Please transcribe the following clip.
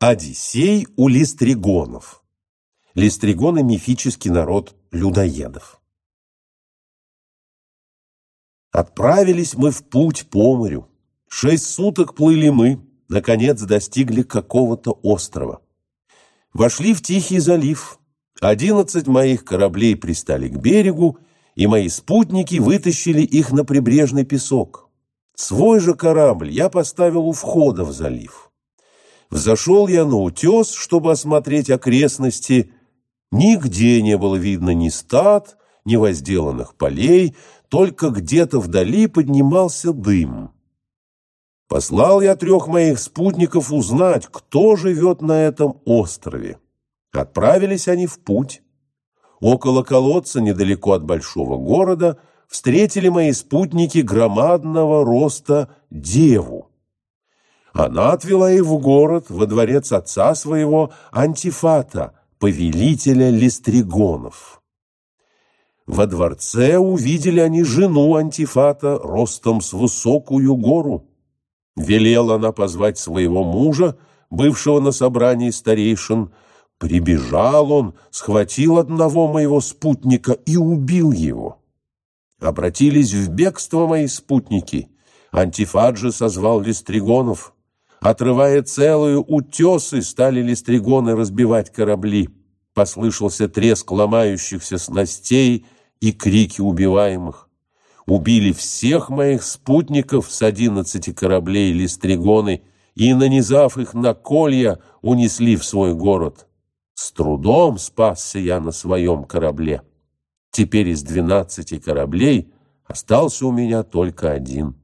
Одиссей у листригонов. Листригоны – мифический народ людоедов. Отправились мы в путь по морю. 6 суток плыли мы, наконец достигли какого-то острова. Вошли в Тихий залив. 11 моих кораблей пристали к берегу, и мои спутники вытащили их на прибрежный песок. Свой же корабль я поставил у входа в залив. Взошел я на утес, чтобы осмотреть окрестности. Нигде не было видно ни стад, ни возделанных полей, только где-то вдали поднимался дым. Послал я 3 моих спутников узнать, кто живет на этом острове. Отправились они в путь. Около колодца, недалеко от большого города, встретили мои спутники громадного роста деву. Она отвела их в город, во дворец отца своего Антифата, повелителя листригонов. Во дворце увидели они жену Антифата ростом с высокую гору. Велела она позвать своего мужа, бывшего на собрании старейшин. Прибежал он, схватил одного моего спутника и убил его. Обратились в бегство мои спутники. Антифат же созвал листригонов. Отрывая целые утесы, стали листригоны разбивать корабли. Послышался треск ломающихся снастей и крики убиваемых. Убили всех моих спутников с 11 кораблей листригоны и, нанизав их на колья, унесли в свой город. С трудом спасся я на своем корабле. Теперь из 12 кораблей остался у меня только 1.